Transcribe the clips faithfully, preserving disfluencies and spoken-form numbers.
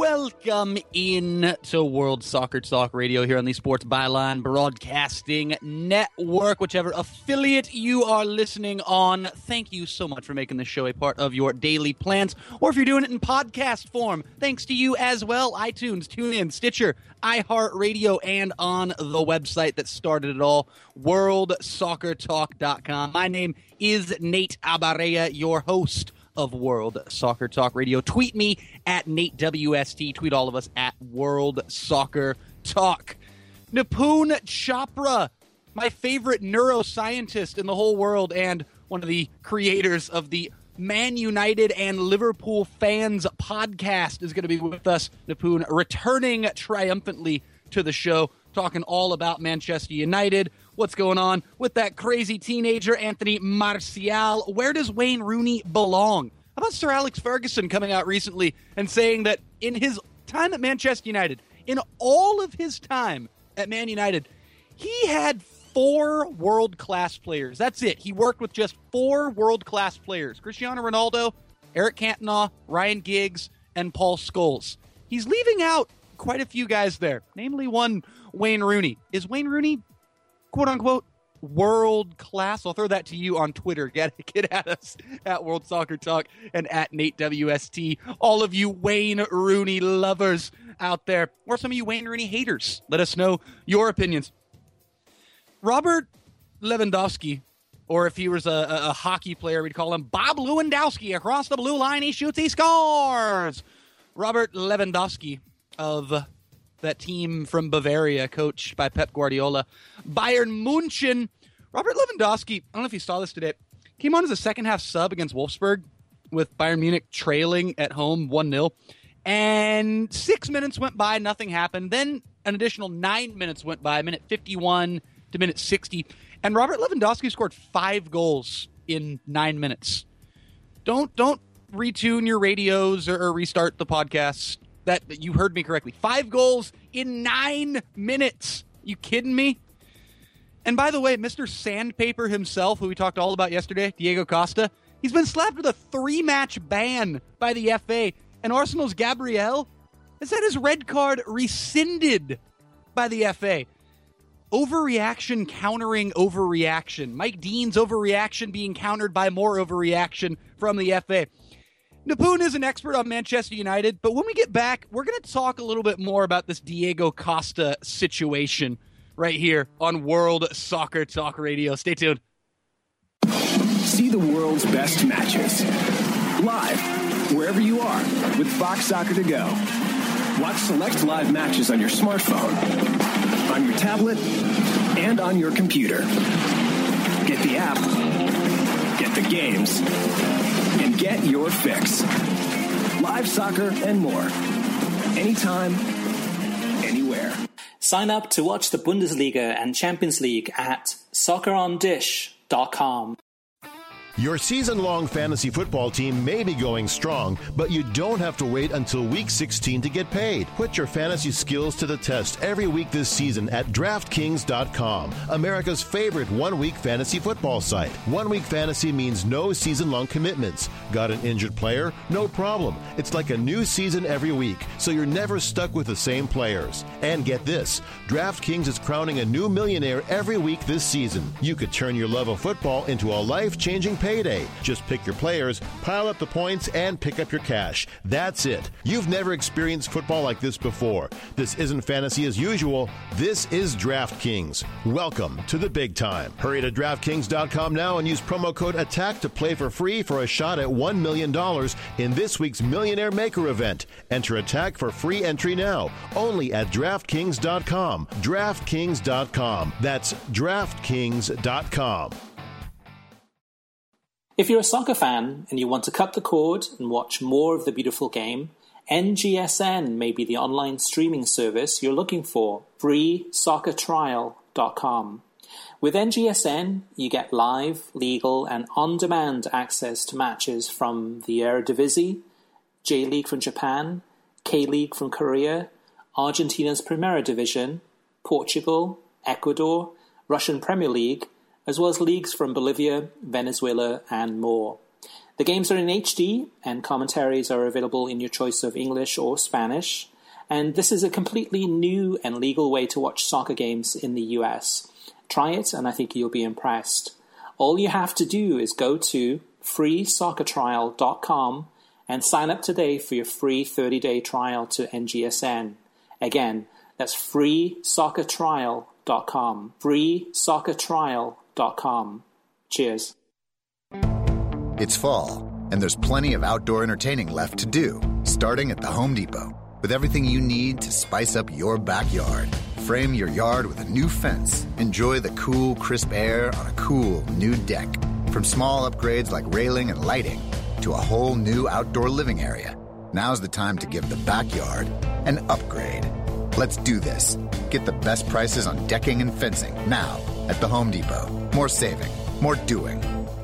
Welcome in to World Soccer Talk Radio here on the Sports Byline Broadcasting Network, whichever affiliate you are listening on. Thank you so much for making this show a part of your daily plans, or if you're doing it in podcast form, thanks to you as well. iTunes, TuneIn, Stitcher, iHeartRadio, and on the website that started it all, world soccer talk dot com. My name is Nate Abaurrea, your host of World Soccer Talk Radio. Tweet me at Nate W S T. Tweet all of us at World Soccer Talk. Nipun Chopra, my favorite neuroscientist in the whole world and one of the creators of the Man United and Liverpool Fans podcast, is going to be with us. Nipun returning triumphantly to the show, talking all about Manchester United, what's going on with that crazy teenager, Anthony Martial. Where does Wayne Rooney belong? How about Sir Alex Ferguson coming out recently and saying that in his time at Manchester United, in all of his time at Man United, he had four world-class players. That's it. He worked with just four world-class players. Cristiano Ronaldo, Eric Cantona, Ryan Giggs, and Paul Scholes. He's leaving out quite a few guys there, namely one Wayne Rooney. Is Wayne Rooney, quote-unquote, world-class? I'll throw that to you on Twitter. Get, get at us at World Soccer Talk and at Nate W S T. All of you Wayne Rooney lovers out there, or some of you Wayne Rooney haters, let us know your opinions. Robert Lewandowski, or if he was a, a, a hockey player, we'd call him Bob Lewandowski. Across the blue line, he shoots, he scores! Robert Lewandowski of that team from Bavaria, coached by Pep Guardiola, Bayern Munchen. Robert Lewandowski, I don't know if you saw this today, came on as a second-half sub against Wolfsburg with Bayern Munich trailing at home one nil. And six minutes went by, nothing happened. Then an additional nine minutes went by, minute fifty-one to minute sixty. And Robert Lewandowski scored five goals in nine minutes. Don't don't retune your radios or, or restart the podcast. That you heard me correctly. Five goals in nine minutes. You kidding me? And by the way, Mister Sandpaper himself, who we talked all about yesterday, Diego Costa, he's been slapped with a three-match ban by the F A. And Arsenal's Gabriel has had his red card rescinded by the F A. Overreaction countering overreaction. Mike Dean's overreaction being countered by more overreaction from the F A. Nipun is an expert on Manchester United, but when we get back, we're going to talk a little bit more about this Diego Costa situation right here on World Soccer Talk Radio. Stay tuned. See the world's best matches live wherever you are with Fox Soccer to Go. Watch select live matches on your smartphone, on your tablet, and on your computer. Get the app, get the games, and get your fix. Live soccer and more. Anytime, anywhere. Sign up to watch the Bundesliga and Champions League at soccer on dish dot com. Your season-long fantasy football team may be going strong, but you don't have to wait until week sixteen to get paid. Put your fantasy skills to the test every week this season at DraftKings dot com, America's favorite one-week fantasy football site. One-week fantasy means no season-long commitments. Got an injured player? No problem. It's like a new season every week, so you're never stuck with the same players. And get this, DraftKings is crowning a new millionaire every week this season. You could turn your love of football into a life-changing payday. Just pick your players, pile up the points, and pick up your cash. That's it. You've never experienced football like this before. This isn't fantasy as usual. This is DraftKings. Welcome to the big time. Hurry to DraftKings dot com now and use promo code ATTACK to play for free for a shot at one million dollars in this week's Millionaire Maker event. Enter ATTACK for free entry now, only at DraftKings dot com. DraftKings dot com. That's DraftKings dot com. If you're a soccer fan and you want to cut the cord and watch more of the beautiful game, N G S N may be the online streaming service you're looking for. free soccer trial dot com. With N G S N, you get live, legal, and on-demand access to matches from the Eredivisie, J-League from Japan, K-League from Korea, Argentina's Primera Division, Portugal, Ecuador, Russian Premier League, as well as leagues from Bolivia, Venezuela, and more. The games are in H D, and commentaries are available in your choice of English or Spanish. And this is a completely new and legal way to watch soccer games in the U S. Try it, and I think you'll be impressed. All you have to do is go to free soccer trial dot com and sign up today for your free thirty-day trial to N G S N. Again, that's free soccer trial dot com. free soccer trial dot com. Cheers. It's fall, and there's plenty of outdoor entertaining left to do, starting at the Home Depot. With everything you need to spice up your backyard. Frame your yard with a new fence. Enjoy the cool, crisp air on a cool new deck. From small upgrades like railing and lighting to a whole new outdoor living area. Now's the time to give the backyard an upgrade. Let's do this. Get the best prices on decking and fencing now at the Home Depot. More saving, more doing.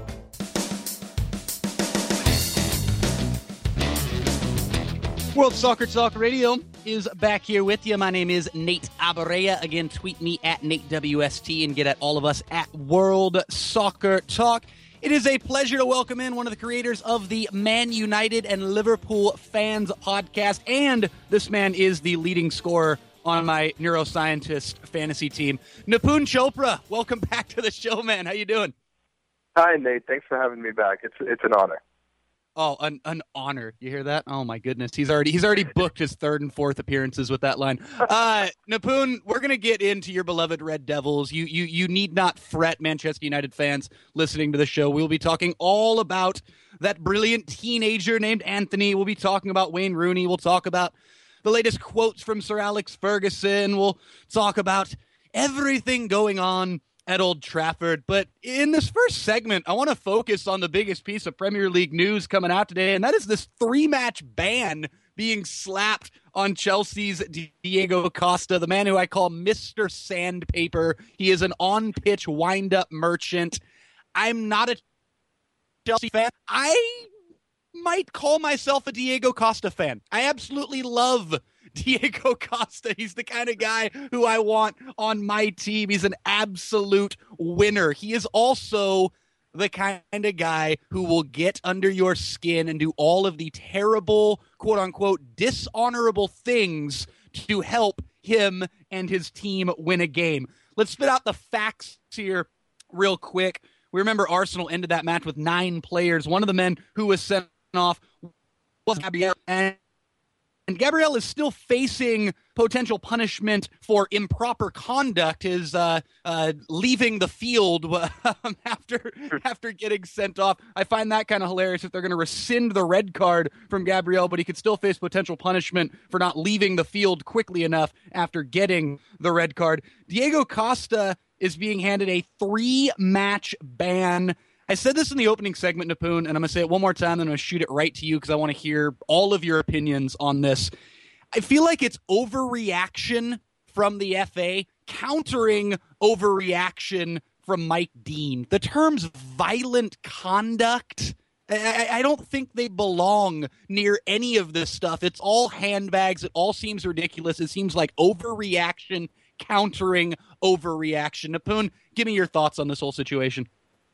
World Soccer Talk Radio is back here with you. My name is Nate Abaurrea. Again, tweet me at Nate W S T and get at all of us at World Soccer Talk. It is a pleasure to welcome in one of the creators of the Man United and Liverpool Fans podcast, and this man is the leading scorer on my neuroscientist fantasy team. Nipun Chopra, welcome back to the show, man. How you doing? Hi, Nate. Thanks for having me back. It's it's an honor. Oh, an an honor. You hear that? Oh my goodness. He's already he's already booked his third and fourth appearances with that line. Uh, Nipun, we're gonna get into your beloved Red Devils. You you you need not fret, Manchester United fans listening to the show. We'll be talking all about that brilliant teenager named Anthony. We'll be talking about Wayne Rooney. We'll talk about the latest quotes from Sir Alex Ferguson. We'll talk about everything going on at Old Trafford. But in this first segment, I want to focus on the biggest piece of Premier League news coming out today, and that is this three-match ban being slapped on Chelsea's Diego Costa, the man who I call Mister Sandpaper. He is an on-pitch wind-up merchant. I'm not a Chelsea fan. I might call myself a Diego Costa fan. I absolutely love Diego Costa. He's the kind of guy who I want on my team. He's an absolute winner. He is also the kind of guy who will get under your skin and do all of the terrible, quote-unquote, dishonorable things to help him and his team win a game. Let's spit out the facts here real quick. We remember Arsenal ended that match with nine players. One of the men who was sent off was Gabriel, and And Gabriel is still facing potential punishment for improper conduct, his uh, uh, leaving the field um, after after getting sent off. I find that kind of hilarious if they're going to rescind the red card from Gabriel, but he could still face potential punishment for not leaving the field quickly enough after getting the red card. Diego Costa is being handed a three-match ban. I said this in the opening segment, Nipun, and I'm going to say it one more time, then I'm going to shoot it right to you because I want to hear all of your opinions on this. I feel like it's overreaction from the F A, countering overreaction from Mike Dean. The terms violent conduct, I, I don't think they belong near any of this stuff. It's all handbags. It all seems ridiculous. It seems like overreaction, countering overreaction. Nipun, give me your thoughts on this whole situation.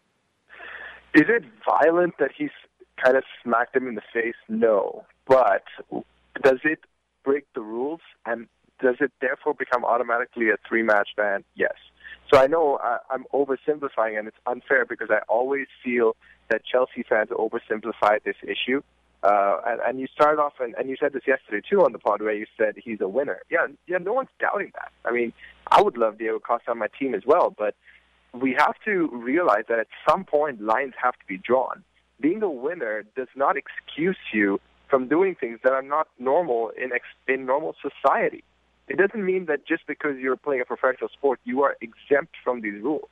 Is it violent that he's kind of smacked him in the face? No. But does it break the rules? And does it therefore become automatically a three-match ban? Yes. So I know I, I'm oversimplifying, and it's unfair because I always feel that Chelsea fans oversimplify this issue. Uh, and, and you started off, and, and you said this yesterday too on the pod where you said he's a winner. Yeah, yeah, no one's doubting that. I mean, I would love Diego Costa on my team as well, but we have to realize that at some point lines have to be drawn. Being a winner does not excuse you from doing things that are not normal in ex- in normal society. It doesn't mean that just because you're playing a professional sport, you are exempt from these rules.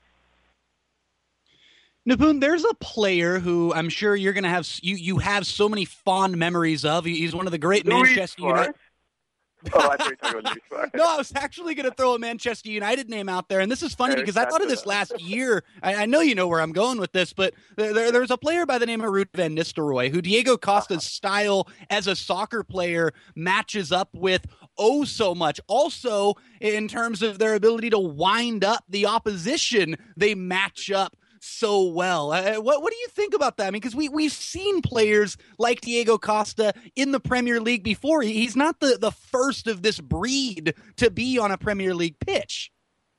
Nipun, there's a player who I'm sure you're going to have you you have so many fond memories of. He's one of the great Luis Manchester United. Oh, I thought you were talking about Luis Suarez. No, I was actually going to throw a Manchester United name out there, and this is funny Eric because I thought of this last year. I, I know you know where I'm going with this, but there, there, there's a player by the name of Ruud van Nistelrooy who Diego Costa's style as a soccer player matches up with oh so much. Also, in terms of their ability to wind up the opposition, they match up so well. Uh, what what do you think about that? I mean, because we, we've seen players like Diego Costa in the Premier League before. He's not the, the first of this breed to be on a Premier League pitch.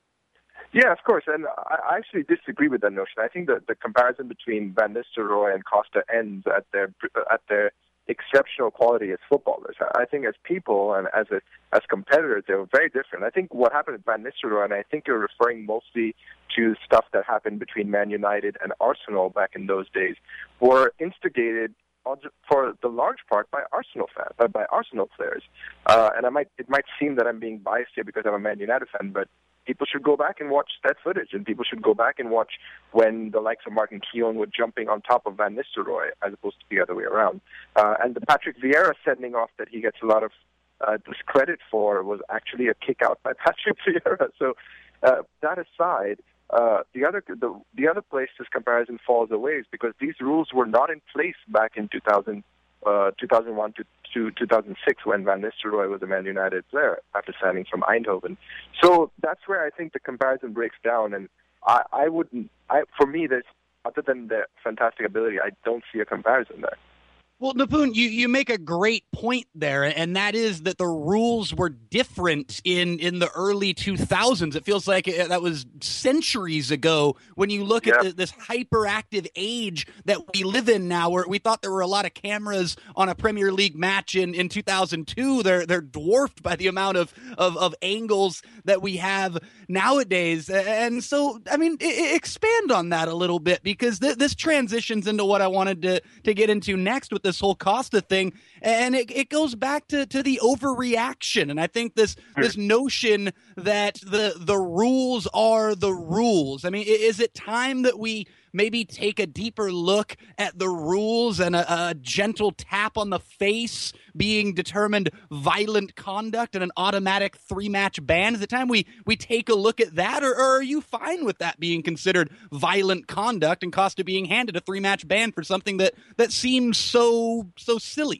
Yeah, of course, and I actually disagree with that notion. I think that the comparison between Van Nistelrooy and Costa ends at their at their exceptional quality as footballers. I think as people and as a, as competitors, they were very different. I think what happened with Van Nistelrooy, and I think you're referring mostly to stuff that happened between Man United and Arsenal back in those days, were instigated for the large part by Arsenal fans, uh, by Arsenal players. Uh, and I might it might seem that I'm being biased here because I'm a Man United fan, but people should go back and watch that footage, and people should go back and watch when the likes of Martin Keown were jumping on top of Van Nistelrooy as opposed to the other way around. Uh, and the Patrick Vieira sending off that he gets a lot of uh, discredit for was actually a kick out by Patrick Vieira. So uh, that aside, uh, the other the, the other place this comparison falls away is because these rules were not in place back in two thousand, uh, two thousand one to to two thousand six when Van Nistelrooy was a Man United player after signing from Eindhoven. So that's where I think the comparison breaks down. And I, I wouldn't, I, for me, there's, other than the fantastic ability, I don't see a comparison there. Well, Nipun, you, you make a great point there, and that is that the rules were different in, in the early two thousands. It feels like it, that was centuries ago when you look yeah. at the, this hyperactive age that we live in now, where we thought there were a lot of cameras on a Premier League match in, in two thousand two. They're they're dwarfed by the amount of, of, of angles that we have nowadays. And so, I mean, I- expand on that a little bit, because th- this transitions into what I wanted to, to get into next with this whole Costa thing, and it, it goes back to, to the overreaction. And I think this this notion that the the rules are the rules. I mean, is it time that we maybe take a deeper look at the rules and a, a gentle tap on the face being determined violent conduct and an automatic three-match ban? Is it time we, we take a look at that, or, or are you fine with that being considered violent conduct and Costa being handed a three-match ban for something that, that seems so so silly?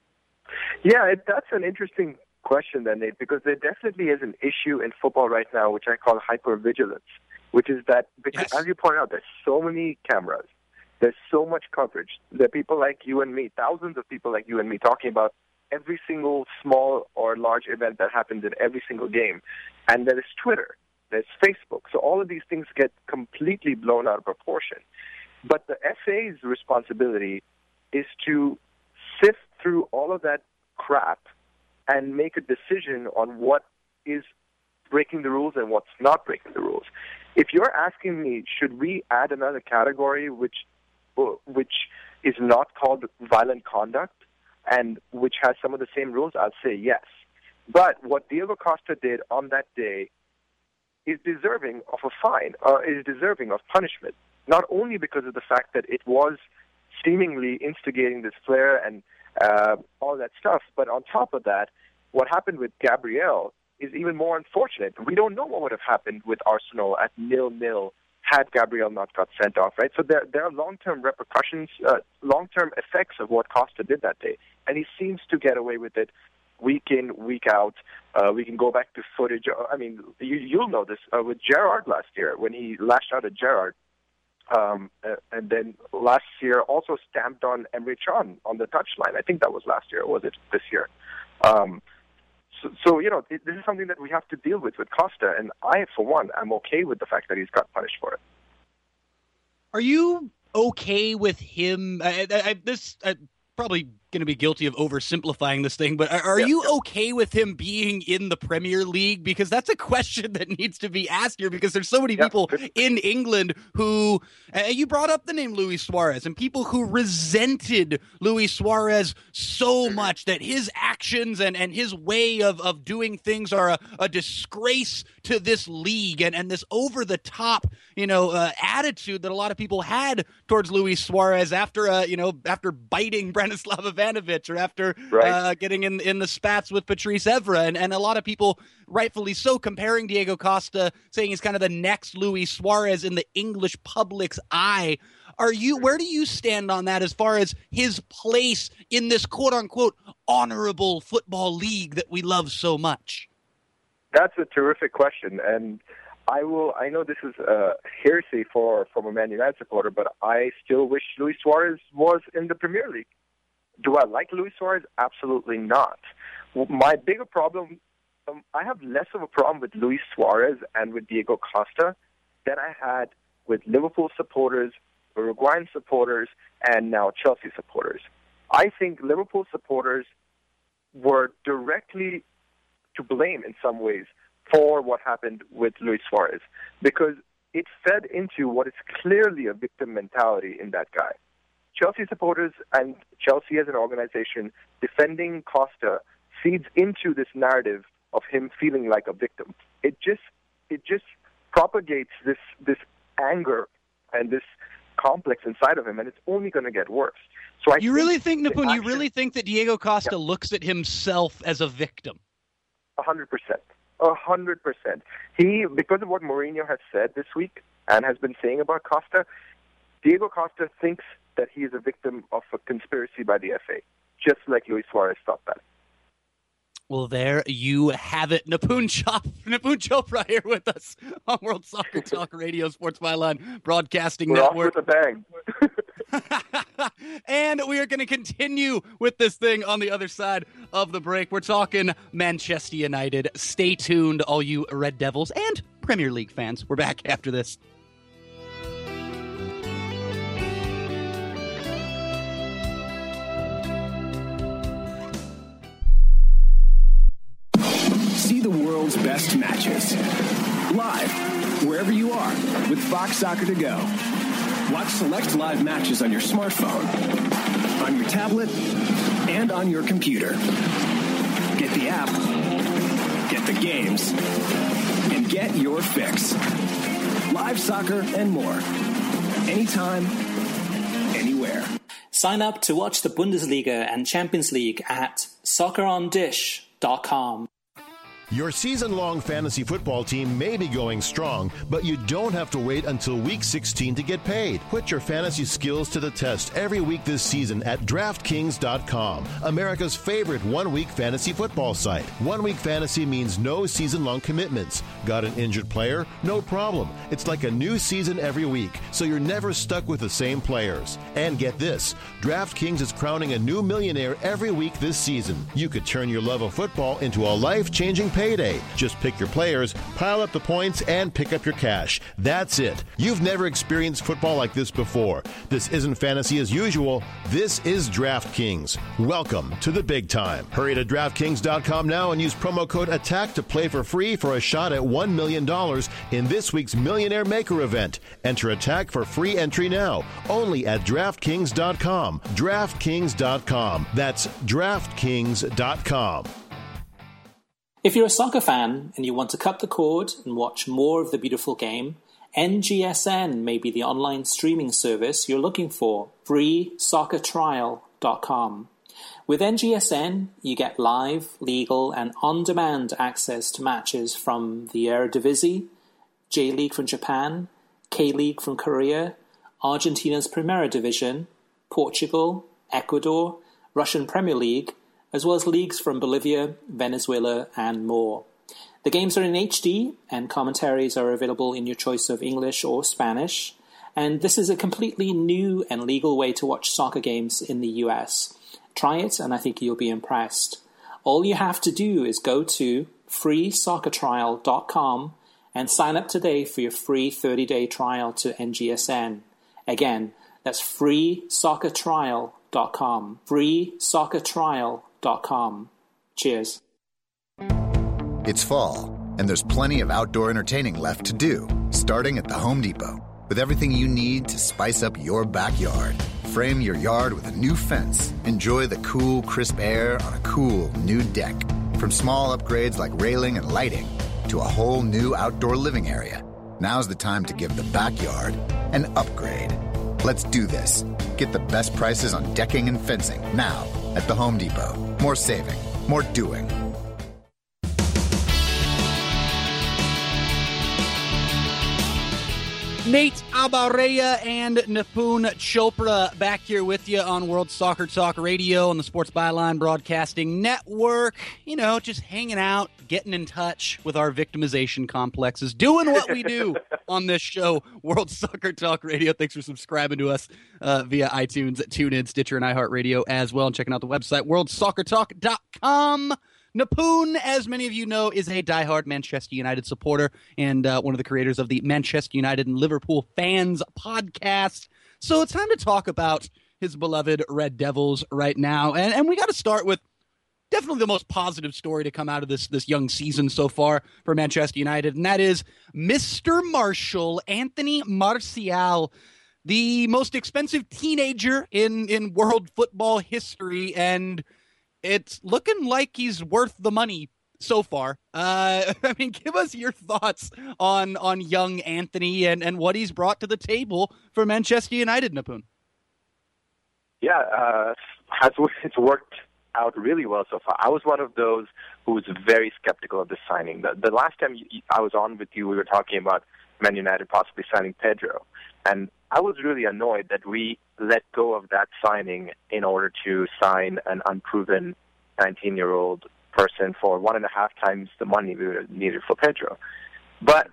Yeah, it, that's an interesting question then, Nate, because there definitely is an issue in football right now, which I call hypervigilance, which is that, because, Yes. as you point out, there's so many cameras, there's so much coverage. There are people like you and me, thousands of people like you and me, talking about every single small or large event that happens in every single game. And there is Twitter, there's Facebook. So all of these things get completely blown out of proportion. But the F A's responsibility is to sift through all of that crap and make a decision on what is breaking the rules and what's not breaking the rules. If you're asking me, should we add another category which which is not called violent conduct and which has some of the same rules, I'll say yes. But what Diego Costa did on that day is deserving of a fine, or is deserving of punishment, not only because of the fact that it was seemingly instigating this flare and uh, all that stuff, but on top of that, what happened with Gabriel is even more unfortunate. We don't know what would have happened with Arsenal at nil-nil had Gabriel not got sent off, right? So there, there are long-term repercussions, uh, long-term effects of what Costa did that day, and he seems to get away with it week in, week out. Uh, we can go back to footage. I mean, you, you'll know this uh, with Gerrard last year when he lashed out at Gerrard. Um, and then last year also stamped on Emre Can on the touchline. I think that was last year, or was it this year? Um, so, so, you know, this is something that we have to deal with with Costa, and I, for one, am okay with the fact that he's got punished for it. Are you okay with him? I, I, I, this uh, probably going to be guilty of oversimplifying this thing, but are, are yeah, you yeah. okay with him being in the Premier League? Because that's a question that needs to be asked here, because there's so many Yeah. people in England who, uh, you brought up the name Luis Suarez, and people who resented Luis Suarez so much that his actions and, and his way of, of doing things are a, a disgrace to this league, and, and this over-the-top, you know, uh, attitude that a lot of people had towards Luis Suarez after, uh, you know, after biting Branislav Ivanovic, or after Right. uh, getting in in the spats with Patrice Evra, and, and a lot of people, rightfully so, comparing Diego Costa, saying he's kind of the next Luis Suarez in the English public's eye. Are you? Where do you stand on that as far as his place in this quote-unquote honorable football league that we love so much? That's a terrific question, and I will. I know this is uh, hearsay for from a Man United supporter, but I still wish Luis Suarez was in the Premier League. Do I like Luis Suarez? Absolutely not. My bigger problem, um, I have less of a problem with Luis Suarez and with Diego Costa than I had with Liverpool supporters, Uruguayan supporters, and now Chelsea supporters. I think Liverpool supporters were directly to blame in some ways for what happened with Luis Suarez, because it fed into what is clearly a victim mentality in that guy. Chelsea supporters and Chelsea as an organization defending Costa feeds into this narrative of him feeling like a victim. It just it just propagates this this anger and this complex inside of him, and it's only going to get worse. So I you think really think, Nipun, action, you really think that Diego Costa yeah. looks at himself as a victim? A hundred percent. A hundred percent. He, because of what Mourinho has said this week and has been saying about Costa, Diego Costa thinks that he is a victim of a conspiracy by the F A, just like Luis Suarez thought that. Well, there you have it. Nipun Chopra, Nipun Chopra here with us on World Soccer Talk Radio, Sports Byline Broadcasting We're Network. Off with a bang. And we are going to continue with this thing on the other side of the break. We're talking Manchester United. Stay tuned, all you Red Devils and Premier League fans. We're back after this. See the world's best matches live wherever you are with Fox Soccer to Go. Watch select live matches on your smartphone, on your tablet, and on your computer. Get the app, get the games, and get your fix. Live soccer and more. Anytime, anywhere. Sign up to watch the Bundesliga and Champions League at soccer on dish dot com. Your season-long fantasy football team may be going strong, but you don't have to wait until week sixteen to get paid. Put your fantasy skills to the test every week this season at DraftKings dot com, America's favorite one-week fantasy football site. One-week fantasy means no season-long commitments. Got an injured player? No problem. It's like a new season every week, so you're never stuck with the same players. And get this, DraftKings is crowning a new millionaire every week this season. You could turn your love of football into a life-changing payday. Just pick your players, pile up the points, and pick up your cash. That's it. You've never experienced football like this before. This isn't fantasy as usual. This is DraftKings. Welcome to the big time. Hurry to DraftKings dot com now and use promo code ATTACK to play for free for a shot at one million dollars in this week's Millionaire Maker event. Enter ATTACK for free entry now, only at DraftKings dot com. DraftKings dot com. That's DraftKings dot com. If you're a soccer fan and you want to cut the cord and watch more of the beautiful game, N G S N may be the online streaming service you're looking for. free soccer trial dot com. With N G S N, you get live, legal, and on-demand access to matches from the Eredivisie, J-League from Japan, K-League from Korea, Argentina's Primera Division, Portugal, Ecuador, Russian Premier League, as well as leagues from Bolivia, Venezuela, and more. The games are in H D, and commentaries are available in your choice of English or Spanish, and this is a completely new and legal way to watch soccer games in the U S. Try it, and I think you'll be impressed. All you have to do is go to free soccer trial dot com and sign up today for your free thirty-day trial to N G S N. Again, that's free soccer trial dot com. free soccer trial dot com. Cheers. It's fall, and there's plenty of outdoor entertaining left to do, starting at the Home Depot. With everything you need to spice up your backyard. Frame your yard with a new fence. Enjoy the cool, crisp air on a cool new deck. From small upgrades like railing and lighting to a whole new outdoor living area. Now's the time to give the backyard an upgrade. Let's do this. Get the best prices on decking and fencing now at the Home Depot. More saving, more doing. Nate Abaurrea and Nipun Chopra back here with you on World Soccer Talk Radio on the Sports Byline Broadcasting Network. You know, just hanging out, getting in touch with our victimization complexes, doing what we do on this show, World Soccer Talk Radio. Thanks for subscribing to us uh, via iTunes, TuneIn, Stitcher, and iHeartRadio as well, and checking out the website, world soccer talk dot com. Nipun, as many of you know, is a diehard Manchester United supporter and uh, one of the creators of the Manchester United and Liverpool Fans podcast. So it's time to talk about his beloved Red Devils right now. And, and we got to start with definitely the most positive story to come out of this, this young season so far for Manchester United, and that is Mister Martial, Anthony Martial, the most expensive teenager in, in world football history, and it's looking like he's worth the money so far. Uh, I mean, give us your thoughts on on young Anthony and, and what he's brought to the table for Manchester United, Nipun. Yeah, uh, has, it's worked out really well so far. I was one of those who was very skeptical of this signing. The, the last time you, I was on with you, we were talking about Man United possibly signing Pedro. And I was really annoyed that we let go of that signing in order to sign an unproven nineteen-year-old person for one and a half times the money we needed for Pedro. But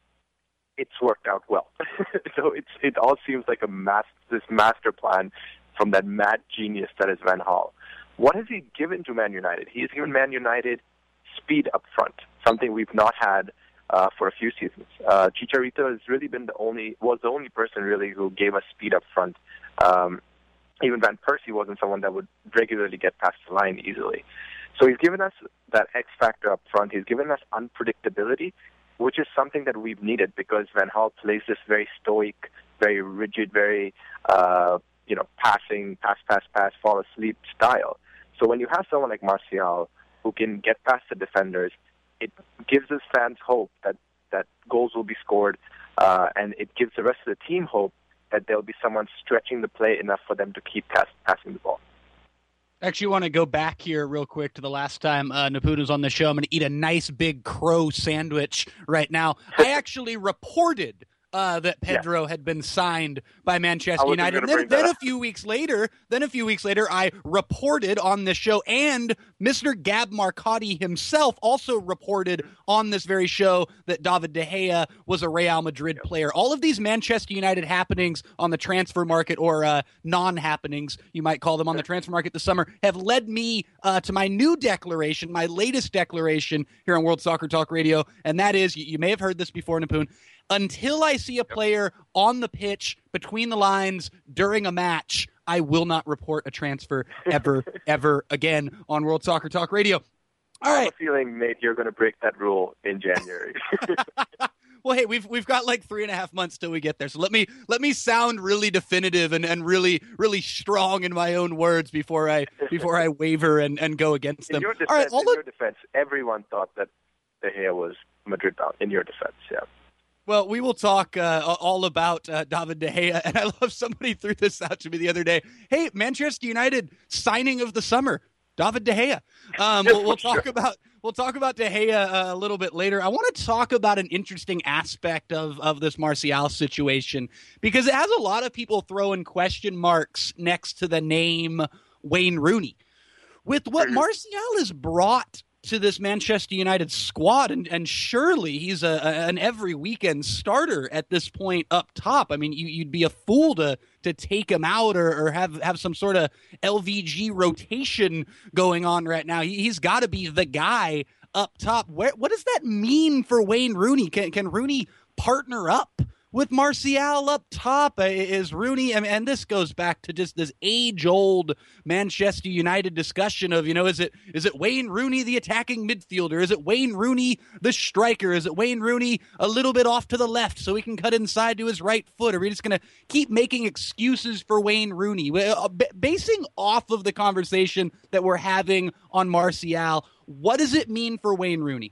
it's worked out well. So it's it all seems like a mas- this master plan from that mad genius that is Van Gaal. What has he given to Man United? He has given Man United speed up front, something we've not had uh, for a few seasons. Uh, Chicharito has really been the only, was the only person really who gave us speed up front. Um, even Van Persie wasn't someone that would regularly get past the line easily. So he's given us that X factor up front. He's given us unpredictability, which is something that we've needed because Van Gaal plays this very stoic, very rigid, very, uh, you know, passing, pass, pass, pass, fall asleep style. So when you have someone like Martial who can get past the defenders, it gives us fans hope that, that goals will be scored, uh, and it gives the rest of the team hope that there'll be someone stretching the play enough for them to keep pass, passing the ball. Actually, want to go back here real quick to the last time uh, Nipun was on the show. I'm going to eat a nice big crow sandwich right now. I actually reported Uh, that Pedro yeah. had been signed by Manchester United. And then, then a few weeks later, then a few weeks later, I reported on this show, and Mister Gab Marcotti himself also reported on this very show that David De Gea was a Real Madrid player. All of these Manchester United happenings on the transfer market, or uh, non-happenings, you might call them, on the transfer market this summer, have led me uh, to my new declaration, my latest declaration here on World Soccer Talk Radio, and that is, you, you may have heard this before, Nipun, until I see a player on the pitch, between the lines, during a match, I will not report a transfer ever, ever again on World Soccer Talk Radio. All right. I have a feeling, Nate, you're going to break that rule in January. Well, hey, we've we've got like three and a half months till we get there, so let me let me sound really definitive and, and really really strong in my own words before I before I waver and, and go against them. In your defense, all right, all in the... your defense, everyone thought that De Gea was Madrid bound. In your defense, yeah. Well, we will talk uh, all about uh, David De Gea, and I love somebody threw this out to me the other day. Hey, Manchester United signing of the summer, David De Gea. Um, we'll, we'll talk sure. about we'll talk about De Gea uh, a little bit later. I want to talk about an interesting aspect of of this Martial situation because it has a lot of people throwing question marks next to the name Wayne Rooney. With what Martial has brought to this Manchester United squad, and, and surely he's a, a an every weekend starter at this point up top. I mean, you, you'd be a fool to to take him out or, or have, have some sort of L V G rotation going on right now. He, he's got to be the guy up top. Where, what does that mean for Wayne Rooney? Can, can Rooney partner up with Martial up top? Is Rooney, I mean, and this goes back to just this age-old Manchester United discussion of, you know, is it is it Wayne Rooney the attacking midfielder? Is it Wayne Rooney the striker? Is it Wayne Rooney a little bit off to the left so he can cut inside to his right foot? Are we just going to keep making excuses for Wayne Rooney? Basing off of the conversation that we're having on Martial, what does it mean for Wayne Rooney?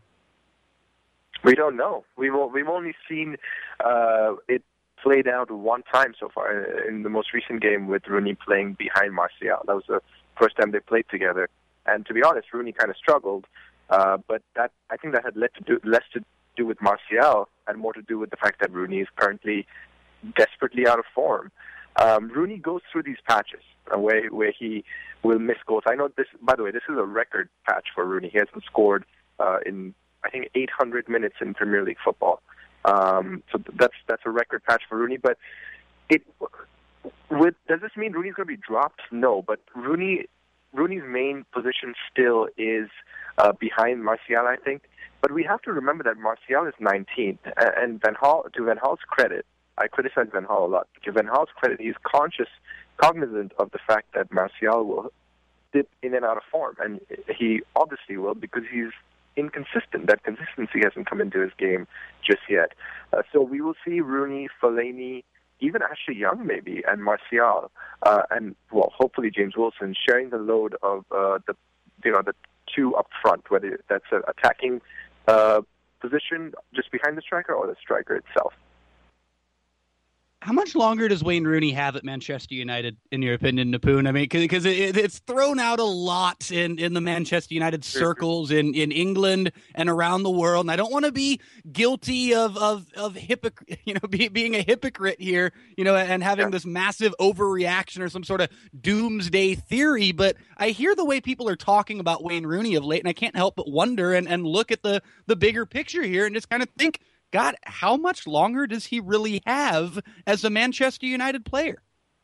We don't know. We've we've only seen uh, it played out one time so far in the most recent game with Rooney playing behind Martial. That was the first time they played together. And to be honest, Rooney kind of struggled, uh, but that I think that had led to do, less to do with Martial and more to do with the fact that Rooney is currently desperately out of form. Um, Rooney goes through these patches uh, where where he will miss goals. I know this, by the way, this is a record patch for Rooney. He hasn't scored uh, in, I think, eight hundred minutes in Premier League football. Um, so that's that's a record patch for Rooney. But it with does this mean Rooney's going to be dropped? No, but Rooney Rooney's main position still is uh, behind Martial, I think. But we have to remember that Martial is nineteen, and Van Gaal, to Van Gaal's credit, I criticize Van Gaal a lot. To Van Gaal's credit, he's conscious, cognizant of the fact that Martial will dip in and out of form, and he obviously will because he's inconsistent. That consistency hasn't come into his game just yet. Uh, so we will see Rooney, Fellaini, even Ashley Young maybe, and Martial, uh, and well, hopefully James Wilson sharing the load of uh, the you know the two up front, whether that's an attacking uh, position just behind the striker or the striker itself. How much longer does Wayne Rooney have at Manchester United, in your opinion, Nipun? I mean, because it, it's thrown out a lot in, in the Manchester United circles in, in England and around the world. And I don't want to be guilty of of of hypocrite, you know, be, being a hypocrite here, you know, and having yeah. this massive overreaction or some sort of doomsday theory. But I hear the way people are talking about Wayne Rooney of late, and I can't help but wonder and, and look at the the bigger picture here and just kind of think, God, how much longer does he really have as a Manchester United player?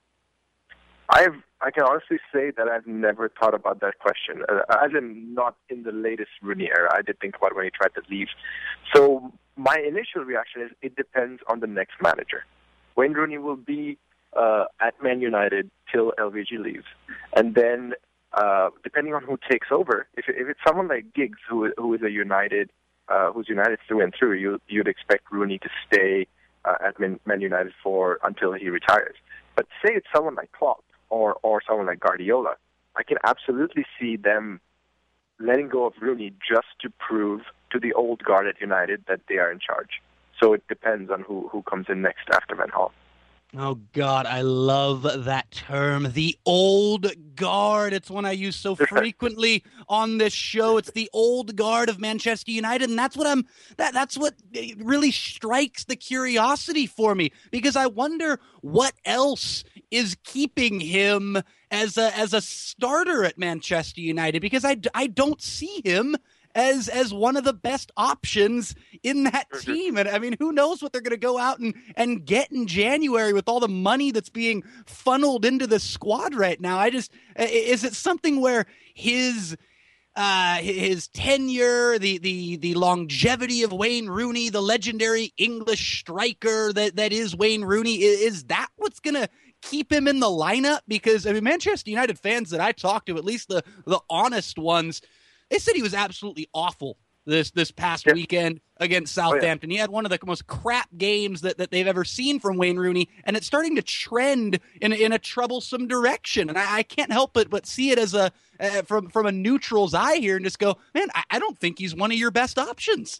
I've, I can honestly say that I've never thought about that question, uh, as in not in the latest Rooney era. I did think about when he tried to leave. So my initial reaction is it depends on the next manager. Wayne Rooney will be uh, at Man United till L V G leaves. And then uh, depending on who takes over, if, if it's someone like Giggs, who, who is a United Uh, who's United through and through, you, you'd expect Rooney to stay uh, at Man, Man United for until he retires. But say it's someone like Klopp or, or someone like Guardiola, I can absolutely see them letting go of Rooney just to prove to the old guard at United that they are in charge. So it depends on who, who comes in next after Van Gaal. Oh, God, I love that term, the old guard. It's one I use so frequently on this show. It's the old guard of Manchester United, and that's what I'm. That that's what really strikes the curiosity for me, because I wonder what else is keeping him as a as a starter at Manchester United, because I, I don't see him as as one of the best options in that team. And I mean, who knows what they're going to go out and, and get in January with all the money that's being funneled into the squad right now. I just, is it something where his uh, his tenure, the, the, the longevity of Wayne Rooney, the legendary English striker that, that is Wayne Rooney, is that what's going to keep him in the lineup? Because, I mean, Manchester United fans that I talked to, at least the, the honest ones, they said he was absolutely awful this this past yeah. weekend against Southampton. Oh, yeah. He had one of the most crap games that, that they've ever seen from Wayne Rooney, and it's starting to trend in in a troublesome direction. And I, I can't help but but see it as a uh, from from a neutral's eye here, and just go, man, I, I don't think he's one of your best options.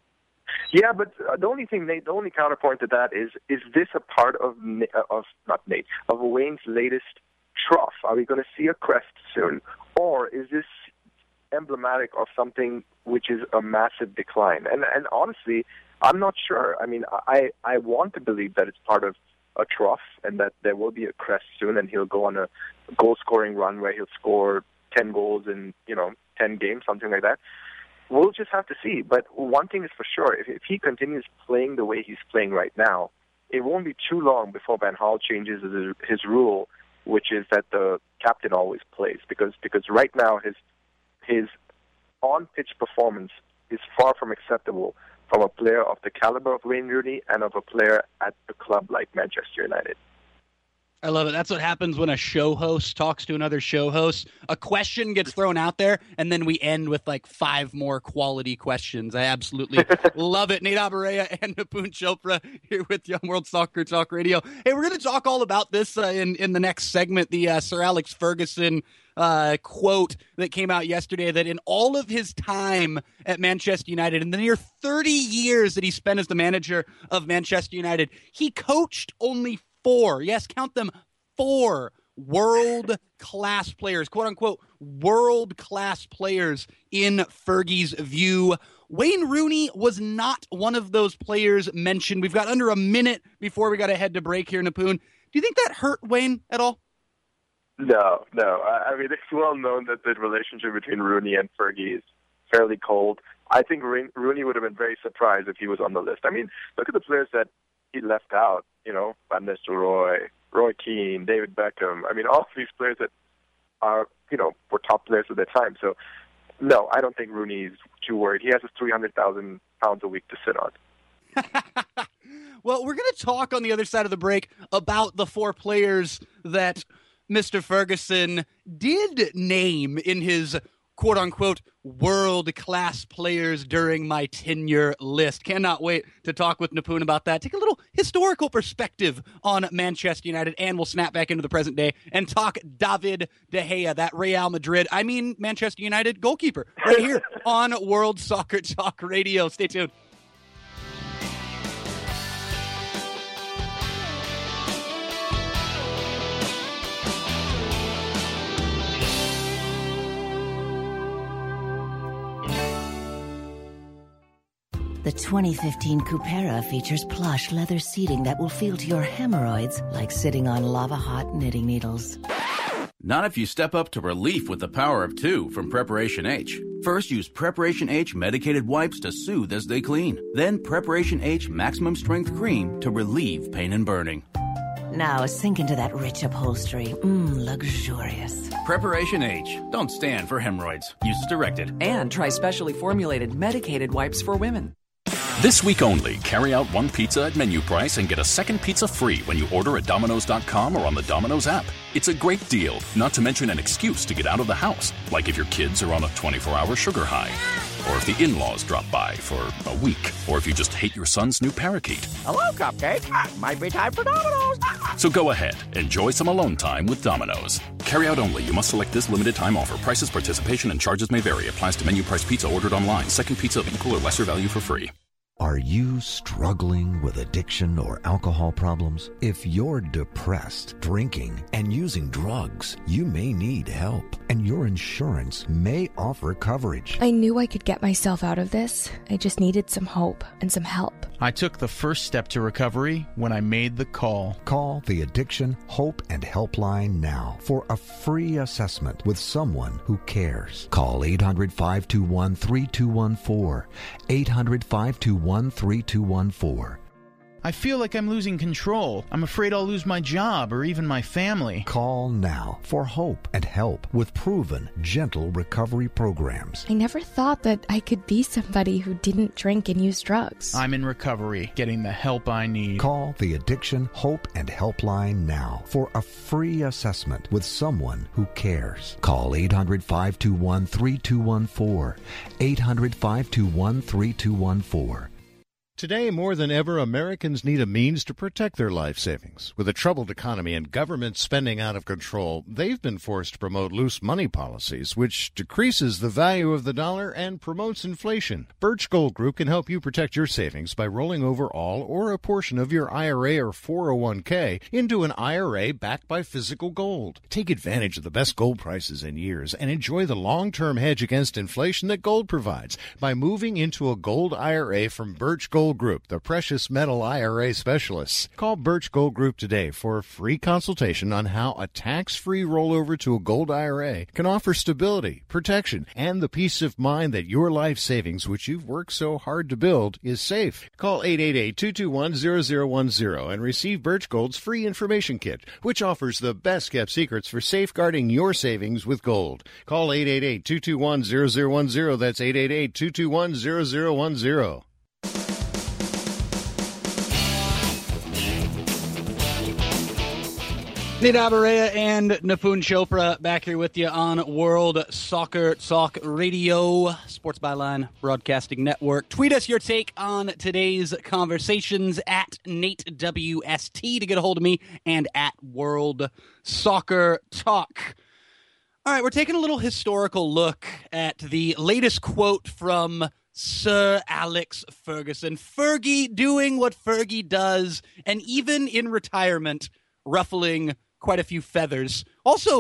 Yeah, but the only thing, Nate, the only counterpoint to that is: is this a part of of not Nate of Wayne's latest trough? Are we going to see a crest soon, or is this emblematic of something which is a massive decline? And and honestly, I'm not sure. I mean, I, I want to believe that it's part of a trough and that there will be a crest soon and he'll go on a goal-scoring run where he'll score ten goals in, you know, ten games, something like that. We'll just have to see. But one thing is for sure, if, if he continues playing the way he's playing right now, it won't be too long before Van Gaal changes his, his rule, which is that the captain always plays. Because because right now his His on-pitch performance is far from acceptable from a player of the caliber of Wayne Rooney and of a player at a club like Manchester United. I love it. That's what happens when a show host talks to another show host. A question gets thrown out there, and then we end with like five more quality questions. I absolutely love it. Nate Abaurrea and Nipun Chopra here with Young World Soccer Talk Radio. Hey, we're going to talk all about this uh, in, in the next segment, the uh, Sir Alex Ferguson uh, quote that came out yesterday, that in all of his time at Manchester United, in the near thirty years that he spent as the manager of Manchester United, he coached only four, yes, count them, four world-class players, quote-unquote world-class players in Fergie's view. Wayne Rooney was not one of those players mentioned. We've got under a minute before we got to head to break here, Nipun. Do you think that hurt Wayne at all? No, no. I, I mean, it's well known that the relationship between Rooney and Fergie is fairly cold. I think Rooney would have been very surprised if he was on the list. I mean, look at the players that he left out, you know, Van Nistelrooy, Roy Keane, David Beckham. I mean, all of these players that are, you know, were top players at their time. So, no, I don't think Rooney's too worried. He has his three hundred thousand pounds a week to sit on. Well, we're going to talk on the other side of the break about the four players that Mister Ferguson did name in his quote-unquote world-class players during my tenure list. Cannot wait to talk with Nipun about that. Take a little historical perspective on Manchester United, and we'll snap back into the present day and talk David De Gea, that Real Madrid, I mean Manchester United goalkeeper, right here on World Soccer Talk Radio. Stay tuned. The twenty fifteen Cupera features plush leather seating that will feel to your hemorrhoids like sitting on lava-hot knitting needles. Not if you step up to relief with the power of two from Preparation H. First, use Preparation H medicated wipes to soothe as they clean. Then Preparation H Maximum Strength Cream to relieve pain and burning. Now sink into that rich upholstery. Mmm, luxurious. Preparation H. Don't stand for hemorrhoids. Use as directed. And try specially formulated medicated wipes for women. This week only, carry out one pizza at menu price and get a second pizza free when you order at Domino's dot com or on the Domino's app. It's a great deal, not to mention an excuse to get out of the house, like if your kids are on a twenty-four hour sugar high, or if the in-laws drop by for a week, or if you just hate your son's new parakeet. Hello, Cupcake. Might be time for Domino's. So go ahead, enjoy some alone time with Domino's. Carry out only. You must select this limited time offer. Prices, participation, and charges may vary. Applies to menu price pizza ordered online. Second pizza of equal or lesser value for free. Are you struggling with addiction or alcohol problems? If you're depressed, drinking, and using drugs, you may need help, and your insurance may offer coverage. I knew I could get myself out of this. I just needed some hope and some help. I took the first step to recovery when I made the call. Call the Addiction Hope and Helpline now for a free assessment with someone who cares. Call eight hundred, five two one, three two one four. eight hundred, five two one, three two one four. I feel like I'm losing control. I'm afraid I'll lose my job or even my family. Call now for hope and help with proven, gentle recovery programs. I never thought that I could be somebody who didn't drink and use drugs. I'm in recovery, getting the help I need. Call the Addiction Hope and Helpline now for a free assessment with someone who cares. Call eight hundred, five two one, three two one four. eight hundred, five two one, three two one four. Today, more than ever, Americans need a means to protect their life savings. With a troubled economy and government spending out of control, they've been forced to promote loose money policies, which decreases the value of the dollar and promotes inflation. Birch Gold Group can help you protect your savings by rolling over all or a portion of your I R A or four oh one k into an I R A backed by physical gold. Take advantage of the best gold prices in years and enjoy the long-term hedge against inflation that gold provides by moving into a gold I R A from Birch Gold Group, the precious metal I R A specialists. Call Birch Gold Group today for a free consultation on how a tax-free rollover to a gold I R A can offer stability, protection, and the peace of mind that your life savings, which you've worked so hard to build, is safe. Call eight eight eight, two two one, zero zero one zero and receive Birch Gold's free information kit, which offers the best-kept secrets for safeguarding your savings with gold. Call eight eight eight, two two one, zero zero one zero. That's eight eight eight, two two one, zero zero one zero. Nida Barea and Nipun Chopra back here with you on World Soccer Talk Radio, Sports Byline Broadcasting Network. Tweet us your take on today's conversations at Nate W S T to get a hold of me and at World Soccer Talk. All right, we're taking a little historical look at the latest quote from Sir Alex Ferguson. Fergie doing what Fergie does, and even in retirement, ruffling quite a few feathers. Also,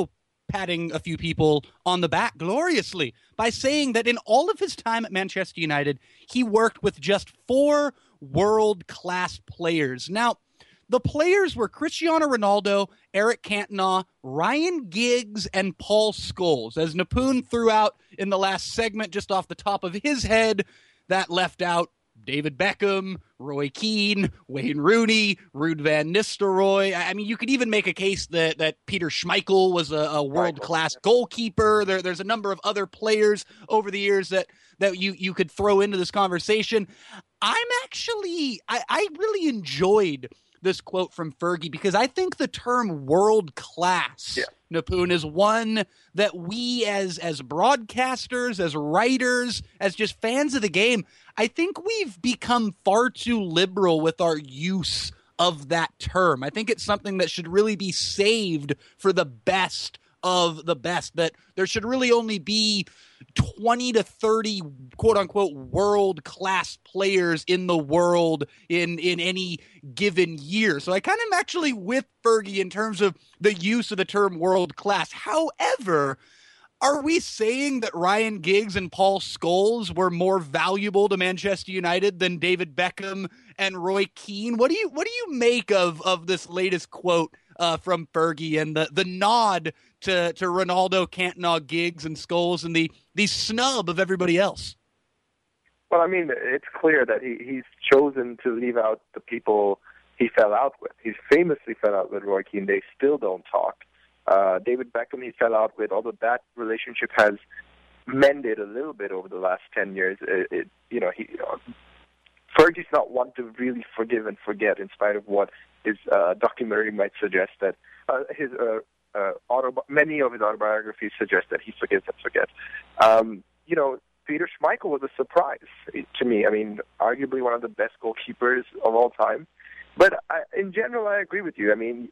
patting a few people on the back gloriously by saying that in all of his time at Manchester United, he worked with just four world-class players. Now, the players were Cristiano Ronaldo, Eric Cantona, Ryan Giggs, and Paul Scholes. As Nipun threw out in the last segment, just off the top of his head, that left out David Beckham, Roy Keane, Wayne Rooney, Ruud van Nistelrooy. I mean, you could even make a case that, that Peter Schmeichel was a, a world-class goalkeeper. There, there's a number of other players over the years that, that you, you could throw into this conversation. I'm actually, I, I really enjoyed this quote from Fergie because I think the term world-class, yeah. Nipun, is one that we as as broadcasters, as writers, as just fans of the game, I think we've become far too liberal with our use of that term. I think it's something that should really be saved for the best of the best, that there should really only be twenty to thirty quote-unquote world-class players in the world in, in any given year. So I kind of am actually with Fergie in terms of the use of the term world-class. However, are we saying that Ryan Giggs and Paul Scholes were more valuable to Manchester United than David Beckham and Roy Keane? What do you what do you make of, of this latest quote uh, from Fergie and the, the nod to, to Ronaldo, Cantona, Giggs, and Scholes, and the, the snub of everybody else? Well, I mean, it's clear that he, he's chosen to leave out the people he fell out with. He famously fell out with Roy Keane. They still don't talk. Uh, David Beckham he fell out with, although that relationship has mended a little bit over the last ten years. It, it, you know, he, uh, Fergie's not one to really forgive and forget, in spite of what his uh, documentary might suggest that uh, his uh, uh, autobi- many of his autobiographies suggest that he forgives and forgets. Um, you know, Peter Schmeichel was a surprise to me. I mean, arguably one of the best goalkeepers of all time. But I, in general, I agree with you. I mean,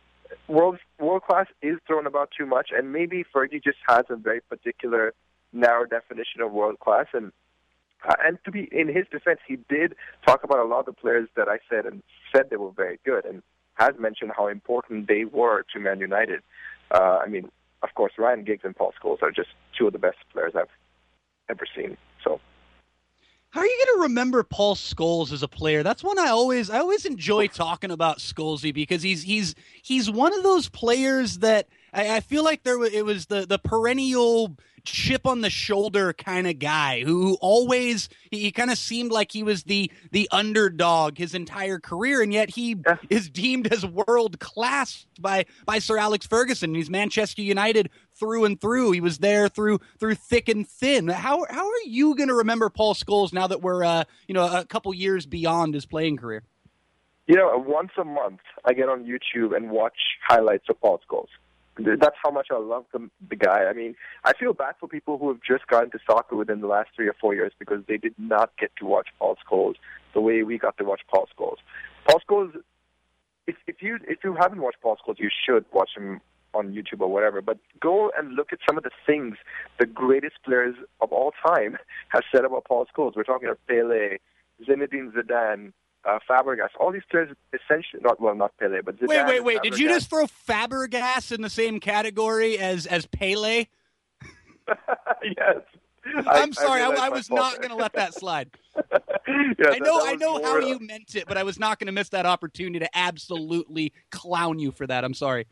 world world class is thrown about too much, and maybe Fergie just has a very particular, narrow definition of world class. And uh, and to be in his defense, he did talk about a lot of the players that I said and said they were very good, and has mentioned how important they were to Man United. Uh, I mean, of course, Ryan Giggs and Paul Scholes are just two of the best players I've ever seen. So. How are you going to remember Paul Scholes as a player? That's one I always I always enjoy talking about Scholesy, because he's he's he's one of those players that I, I feel like there it was the the perennial chip on the shoulder kind of guy who always he, he kind of seemed like he was the the underdog his entire career, and yet he yeah. is deemed as world class by by Sir Alex Ferguson. He's Manchester United through and through. He was there through through thick and thin. How how are you going to remember Paul Scholes now that we're uh, you know a couple years beyond his playing career? You know, once a month I get on YouTube and watch highlights of Paul Scholes. That's how much I love the, the guy. I mean, I feel bad for people who have just gotten to soccer within the last three or four years because they did not get to watch Paul Scholes the way we got to watch Paul Scholes. Paul Scholes, if, if you if you haven't watched Paul Scholes, you should watch him on YouTube or whatever. But go and look at some of the things the greatest players of all time have said about Paul Scholes. We're talking about Pele, Zinedine Zidane, Uh, Fabregas, all these players essentially, not well, not Pele, but Zidane. Wait, wait, wait! Did you just throw Fabregas in the same category as as Pele? Yes. I'm I, sorry, I, I, I was fault. not going to let that slide. yeah, I know, that, that I know how more, you meant it, but I was not going to miss that opportunity to absolutely clown you for that. I'm sorry.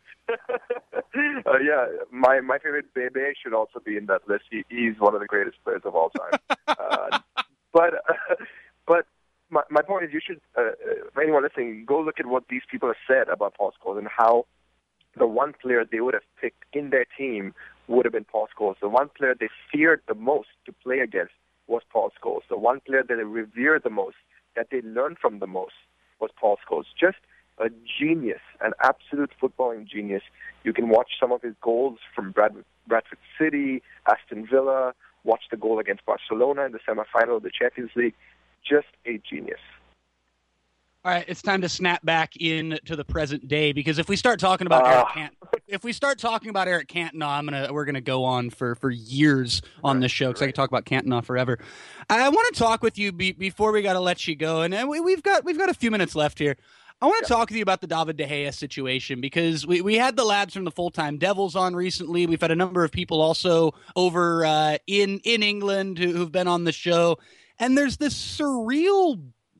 uh, yeah, my my favorite Bebe should also be in that list. He, he's one of the greatest players of all time. uh, but uh, but. My, my point is, you should, uh, for anyone listening, go look at what these people have said about Paul Scholes and how the one player they would have picked in their team would have been Paul Scholes. The one player they feared the most to play against was Paul Scholes. The one player that they revered the most, that they learned from the most, was Paul Scholes. Just a genius, an absolute footballing genius. You can watch some of his goals from Brad, Bradford City, Aston Villa, watch the goal against Barcelona in the semifinal of the Champions League. Just a genius. All right, it's time to snap back in to the present day, because if we start talking about uh. Eric Cantona, if we start talking about Eric Cantona, I'm gonna we're gonna go on for, for years on this show, because right. I could talk about Cantona forever. I want to talk with you be, before we got to let you go, and we, we've got we've got a few minutes left here. I want to yeah. talk with you about the David De Gea situation because we, we had the lads from the Full-Time Devils on recently. We've had a number of people also over uh, in, in England who, who've been on the show. And there's this surreal,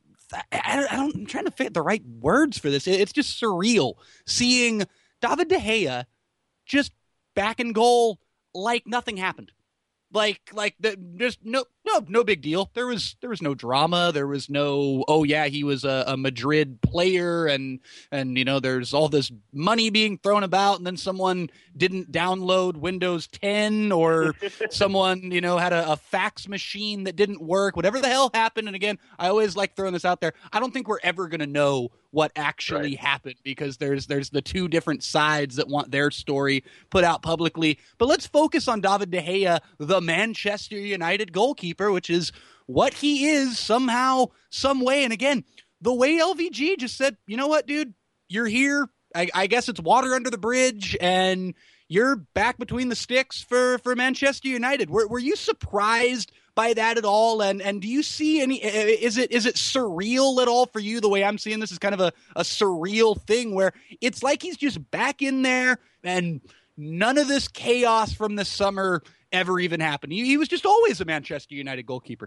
I don't, I don't, I'm trying to fit the right words for this. It's just surreal seeing David De Gea just back in goal like nothing happened. Like, like the, just no, no, no big deal. There was, there was no drama. There was no, oh yeah, he was a, a Madrid player, and and you know, there's all this money being thrown about, and then someone didn't download Windows ten, or someone, you know, had a, a fax machine that didn't work. Whatever the hell happened, and again, I always like throwing this out there. I don't think we're ever gonna know what actually right. happened because there's there's the two different sides that want their story put out publicly. But let's focus on David De Gea, the Manchester United goalkeeper, which is what he is somehow, some way. And again, the way L V G just said, you know what, dude, you're here. I, I guess it's water under the bridge, and you're back between the sticks for, for Manchester United. Were, were you surprised by that at all? And and do you see any, is it is it surreal at all for you? The way I'm seeing this is kind of a, a surreal thing where it's like he's just back in there and none of this chaos from the summer ever even happened. He, he was just always a Manchester United goalkeeper.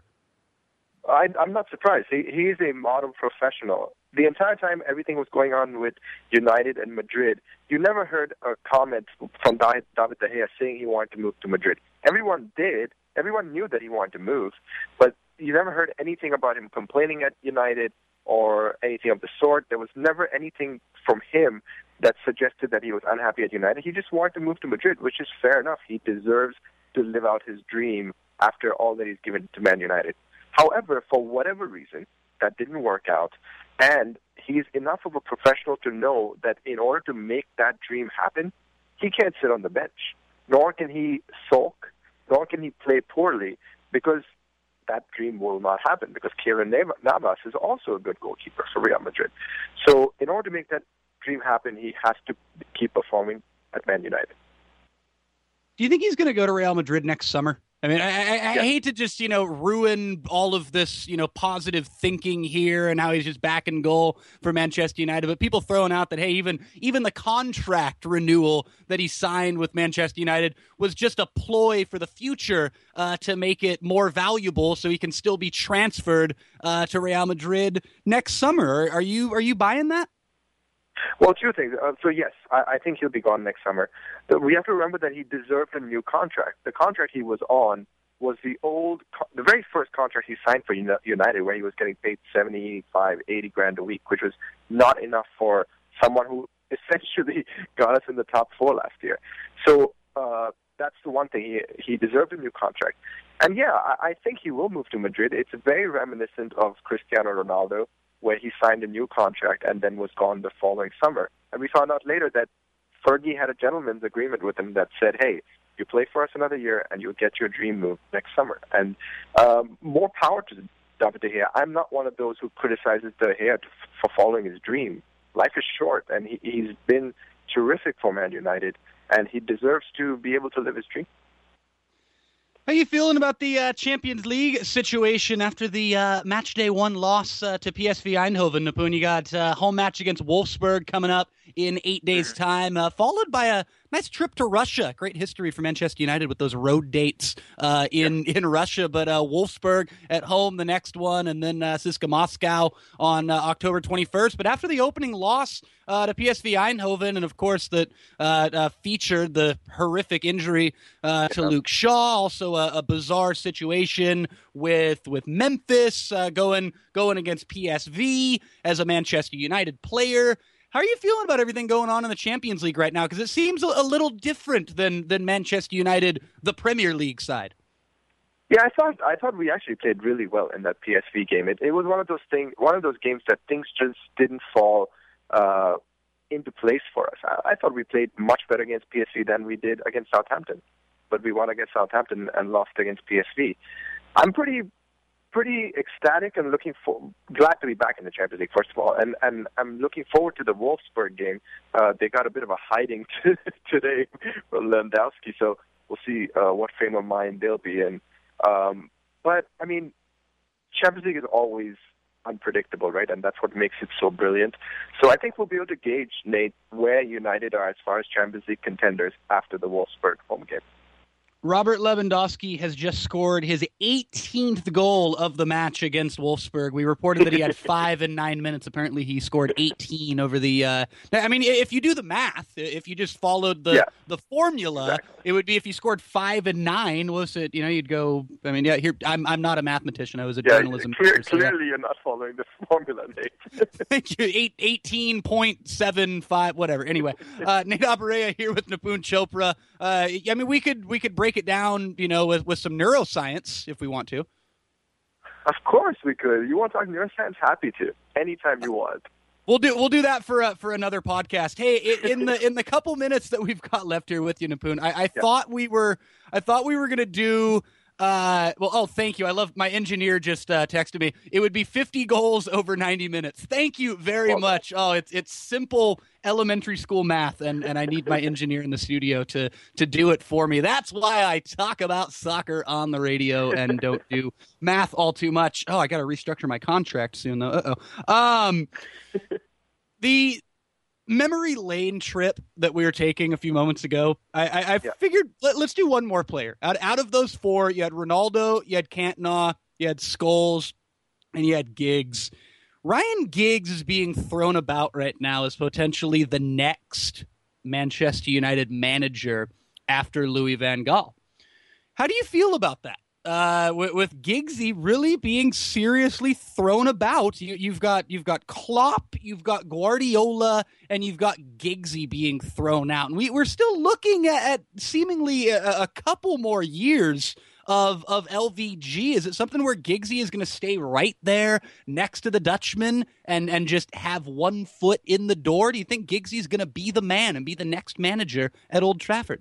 I, I'm not surprised. He, he's a model professional. The entire time everything was going on with United and Madrid, you never heard a comment from David De Gea saying he wanted to move to Madrid. Everyone did. Everyone knew that he wanted to move, but you never heard anything about him complaining at United or anything of the sort. There was never anything from him that suggested that he was unhappy at United. He just wanted to move to Madrid, which is fair enough. He deserves to live out his dream after all that he's given to Man United. However, for whatever reason, that didn't work out, and he's enough of a professional to know that in order to make that dream happen, he can't sit on the bench, nor can he sulk, nor can he play poorly, because that dream will not happen, because Keylor Navas is also a good goalkeeper for Real Madrid. So in order to make that dream happen, he has to keep performing at Man United. Do you think he's going to go to Real Madrid next summer? I mean, I, I, I yeah. hate to just, you know, ruin all of this, you know, positive thinking here and how he's just back in goal for Manchester United. But people throwing out that, hey, even even the contract renewal that he signed with Manchester United was just a ploy for the future uh, to make it more valuable so he can still be transferred uh, to Real Madrid next summer. Are, are you are you buying that? Well, two things. Uh, so, yes, I, I think he'll be gone next summer. But we have to remember that he deserved a new contract. The contract he was on was the old, the very first contract he signed for United, where he was getting paid seventy-five, eighty grand a week, which was not enough for someone who essentially got us in the top four last year. So uh, that's the one thing. He, he deserved a new contract. And, yeah, I, I think he will move to Madrid. It's very reminiscent of Cristiano Ronaldo, where he signed a new contract and then was gone the following summer. And we found out later that Fergie had a gentleman's agreement with him that said, hey, you play for us another year and you'll get your dream move next summer. And um, more power to David De Gea. I'm not one of those who criticizes De Gea for following his dream. Life is short, and he, he's been terrific for Man United, and he deserves to be able to live his dream. How are you feeling about the uh, Champions League situation after the uh, match day one loss uh, to P S V Eindhoven? Napun, you got uh, home match against Wolfsburg coming up in eight days' time, uh, followed by a nice trip to Russia. Great history for Manchester United with those road dates uh, in, in Russia. But uh, Wolfsburg at home, the next one, and then uh, C S K A Moscow on uh, October twenty-first. But after the opening loss uh, to P S V Eindhoven, and of course that uh, uh, featured the horrific injury uh, to Luke Shaw, also a, a bizarre situation with with Memphis uh, going going against P S V as a Manchester United player. How are you feeling about everything going on in the Champions League right now? Because it seems a, a little different than than Manchester United, the Premier League side. Yeah, I thought I thought we actually played really well in that P S V game. It, it was one of those things, one of those games that things just didn't fall uh, into place for us. I, I thought we played much better against P S V than we did against Southampton, but we won against Southampton and lost against P S V. I'm pretty. pretty ecstatic and looking for glad to be back in the Champions League, first of all, and and I'm looking forward to the Wolfsburg game. Uh, they got a bit of a hiding t- today for Lewandowski, so we'll see uh, what frame of mind they'll be in. Um, but I mean, Champions League is always unpredictable, right? And that's what makes it so brilliant. So I think we'll be able to gauge, Nate, where United are as far as Champions League contenders after the Wolfsburg home game. Robert Lewandowski has just scored his eighteenth goal of the match against Wolfsburg. We reported that he had five in nine minutes. Apparently, he scored eighteen over the. Uh, I mean, if you do the math, if you just followed the, yeah. the formula, exactly. It would be if you scored five and nine. Was it? You know, you'd go. I mean, yeah. Here, I'm. I'm not a mathematician. I was a yeah, journalism. Clear, major, so clearly, yeah. You're not following the formula, Nate. Thank you. Eight, eighteen point seven five. Whatever. Anyway, uh, Nate Abaurrea here with Nipun Chopra. Uh, I mean, we could we could break it down, you know, with, with some neuroscience if we want to. Of course we could. You want to talk neuroscience? Happy to. Anytime you want. We'll do we'll do that for uh, for another podcast. Hey, in the in the couple minutes that we've got left here with you, Nipun, I, I yeah. thought we were I thought we were gonna do. Uh, well, oh, thank you. I love my engineer just uh, texted me. It would be fifty goals over ninety minutes. Thank you very well, much. Oh, it's it's simple elementary school math, and, and I need my engineer in the studio to to do it for me. That's why I talk about soccer on the radio and don't do math all too much. Oh, I got to restructure my contract soon, though. Uh-oh. Um, the memory lane trip that we were taking a few moments ago, I, I, I yeah. figured let, let's do one more player. Out, out of those four, you had Ronaldo, you had Cantona, you had Scholes, and you had Giggs. Ryan Giggs is being thrown about right now as potentially the next Manchester United manager after Louis van Gaal. How do you feel about that? Uh, with, with Giggsy really being seriously thrown about, you, you've got you've got Klopp, you've got Guardiola, and you've got Giggsy being thrown out, and we, we're still looking at, at seemingly a, a couple more years of of L V G. Is it something where Giggsy is going to stay right there next to the Dutchman and and just have one foot in the door? Do you think Giggsy is going to be the man and be the next manager at Old Trafford?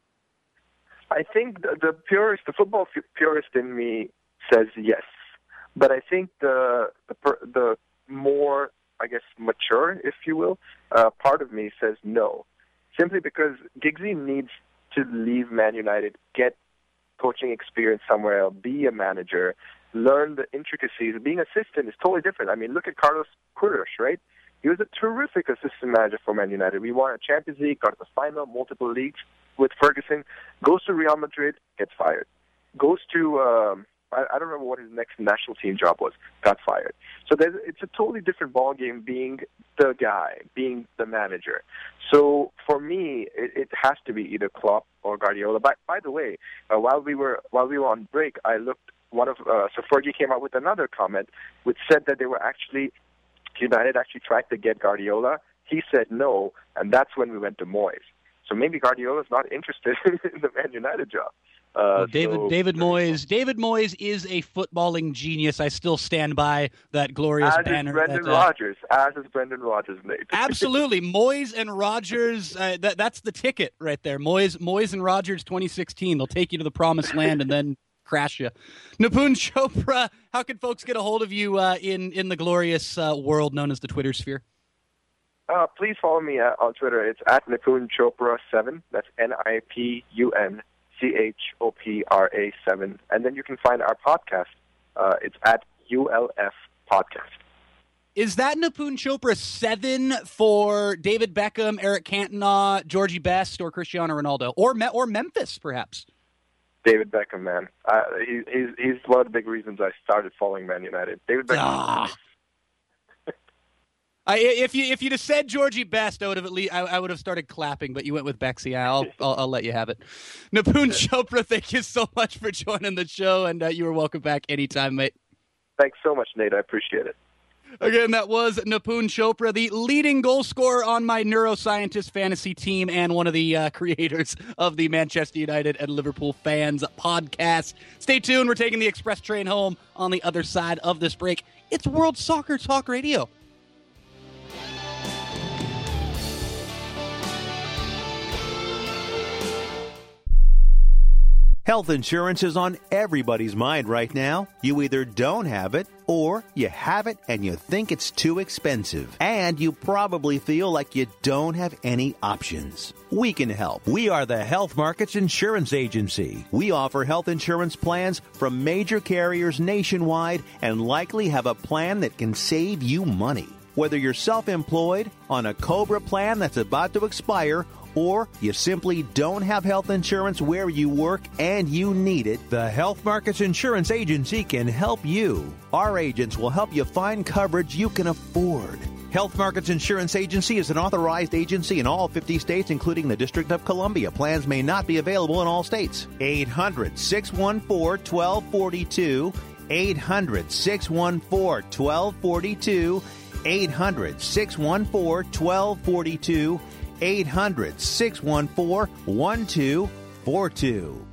I think the, the purist, the football purist in me says yes, but I think the the, the more, I guess, mature, if you will, uh, part of me says no, simply because Giggsy needs to leave Man United, get coaching experience somewhere else, be a manager, learn the intricacies. Being assistant is totally different. I mean, look at Carlos Queiroz, right? He was a terrific assistant manager for Man United. We won a Champions League, got to the final, multiple leagues with Ferguson, goes to Real Madrid, gets fired. Goes to, um, I, I don't remember what his next national team job was, got fired. So there's, it's a totally different ballgame being the guy, being the manager. So for me, it, it has to be either Klopp or Guardiola. By, by the way, uh, while we were while we were on break, I looked, one of, uh, so Fergie came out with another comment which said that they were actually, United actually tried to get Guardiola. He said no, and that's when we went to Moyes. So maybe Guardiola's not interested in the Man United job. Uh, well, David so, David Moyes David Moyes is a footballing genius. I still stand by that glorious as banner. As is Brendan that, uh, Rodgers. As is Brendan Rodgers, Nate. Absolutely. Moyes and Rodgers, uh, that, that's the ticket right there. Moyes, Moyes and Rodgers twenty sixteen. They'll take you to the promised land and then crash you. Nipun Chopra, how can folks get a hold of you uh, in, in the glorious uh, world known as the Twitter sphere? Uh, please follow me uh, on Twitter. It's at Nipun Chopra seven. That's N I P U N C H O P R A seven. And then you can find our podcast. Uh, it's at U L F Podcast. Is that Nipun Chopra seven for David Beckham, Eric Cantona, Georgie Best, or Cristiano Ronaldo? Or Me- or Memphis, perhaps? David Beckham, man. Uh, he, he's, he's one of the big reasons I started following Man United. David Beckham. Ah. I, if you if you'd have said Georgie Best, I would have at least I, I would have started clapping. But you went with Bexy. I'll I'll, I'll let you have it. Nipun Chopra, thank you so much for joining the show, and uh, you are welcome back anytime, mate. Thanks so much, Nate. I appreciate it. Again, that was Nipun Chopra, the leading goal scorer on my neuroscientist fantasy team and one of the uh, creators of the Manchester United and Liverpool Fans podcast. Stay tuned. We're taking the express train home on the other side of this break. It's World Soccer Talk Radio. Health insurance is on everybody's mind right now. You either don't have it, or you have it and you think it's too expensive. And you probably feel like you don't have any options. We can help. We are the Health Markets Insurance Agency. We offer health insurance plans from major carriers nationwide and likely have a plan that can save you money. Whether you're self-employed, on a COBRA plan that's about to expire, or you simply don't have health insurance where you work and you need it, the Health Markets Insurance Agency can help you. Our agents will help you find coverage you can afford. Health Markets Insurance Agency is an authorized agency in all fifty states, including the District of Columbia. Plans may not be available in all states. eight hundred, six one four, one two four two. eight hundred, six one four, one two four two. eight hundred, six one four, one two four two. eight hundred, six one four, one two four two.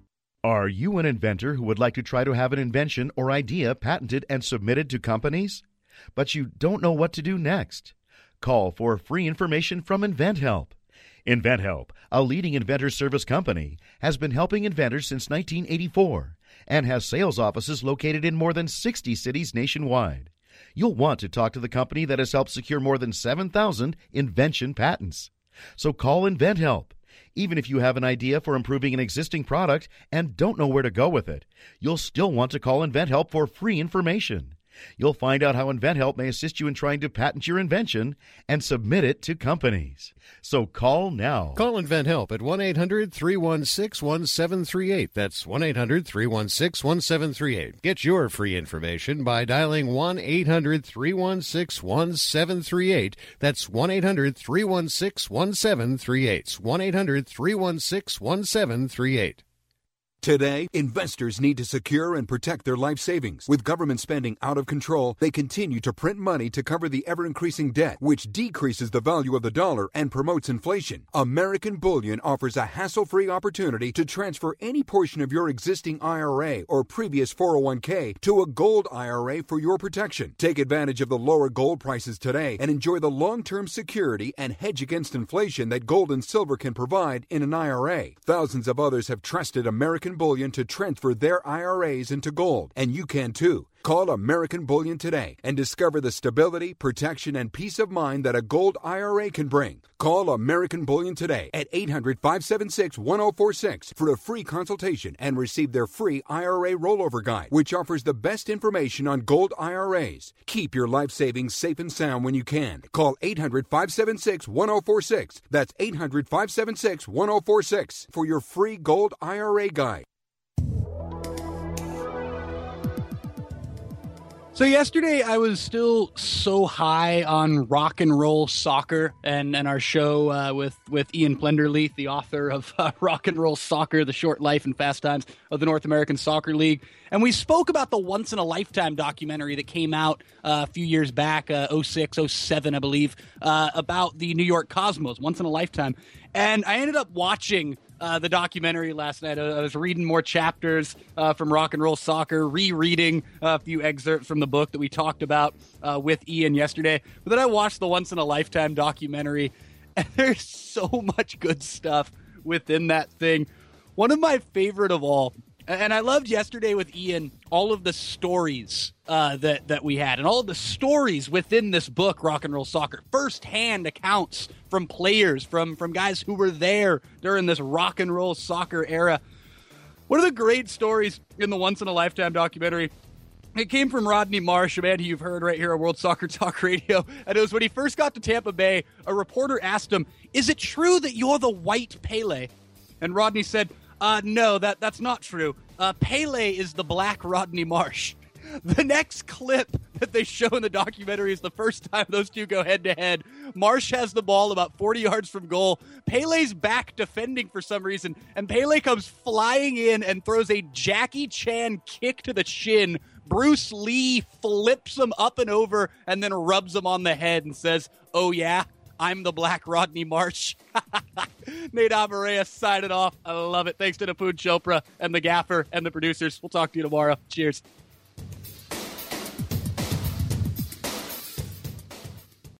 Are you an inventor who would like to try to have an invention or idea patented and submitted to companies, but you don't know what to do next? Call for free information from InventHelp. InventHelp, a leading inventor service company, has been helping inventors since nineteen eighty-four and has sales offices located in more than sixty cities nationwide. You'll want to talk to the company that has helped secure more than seven thousand invention patents. So call InventHelp. Even if you have an idea for improving an existing product and don't know where to go with it, you'll still want to call InventHelp for free information. You'll find out how InventHelp may assist you in trying to patent your invention and submit it to companies. So call now. Call InventHelp at one eight hundred, three one six, one seven three eight. That's one eight hundred, three one six, one seven three eight. Get your free information by dialing one eight hundred, three one six, one seven three eight. That's one eight hundred, three one six, one seven three eight. one eight hundred, three one six, one seven three eight. Today, investors need to secure and protect their life savings. With government spending out of control, they continue to print money to cover the ever-increasing debt, which decreases the value of the dollar and promotes inflation. American Bullion offers a hassle-free opportunity to transfer any portion of your existing I R A or previous four oh one k to a gold I R A for your protection. Take advantage of the lower gold prices today and enjoy the long-term security and hedge against inflation that gold and silver can provide in an I R A. Thousands of others have trusted American Bullion to transfer their I R As into gold, and you can too. Call American Bullion today and discover the stability, protection, and peace of mind that a gold I R A can bring. Call American Bullion today at eight hundred, five seven six, one oh four six for a free consultation and receive their free I R A rollover guide, which offers the best information on gold I R As. Keep your life savings safe and sound when you can. Call eight hundred, five seven six, one oh four six. That's eight hundred, five seven six, one oh four six for your free gold I R A guide. So yesterday I was still so high on rock and roll soccer and, and our show uh, with, with Ian Plenderleith, the author of uh, Rock and Roll Soccer, The Short Life and Fast Times of the North American Soccer League. And we spoke about the once-in-a-lifetime documentary that came out uh, a few years back, uh, oh six, oh seven, I believe, uh, about the New York Cosmos, once in a lifetime. And I ended up watching Uh, the documentary last night. I was reading more chapters uh, from Rock and Roll Soccer, rereading a few excerpts from the book that we talked about uh, with Ian yesterday. But then I watched the Once in a Lifetime documentary, and there's so much good stuff within that thing. One of my favorite of all, and I loved yesterday with Ian, all of the stories uh, that, that we had, and all of the stories within this book, Rock and Roll Soccer. First-hand accounts from players, from, from guys who were there during this rock and roll soccer era. One of the great stories in the Once-in-a-Lifetime documentary, it came from Rodney Marsh, a man who you've heard right here on World Soccer Talk Radio. And it was when he first got to Tampa Bay, a reporter asked him, "Is it true that you're the white Pele?" And Rodney said, Uh, no, that, that's not true. Uh, Pele is the black Rodney Marsh. The next clip that they show in the documentary is the first time those two go head-to-head. Marsh has the ball about forty yards from goal. Pele's back defending for some reason, and Pele comes flying in and throws a Jackie Chan kick to the shin. Bruce Lee flips him up and over and then rubs him on the head and says, "Oh yeah, I'm the black Rodney Marsh." Nate Abarea signing off. I love it. Thanks to Nipun Chopra and the gaffer and the producers. We'll talk to you tomorrow. Cheers.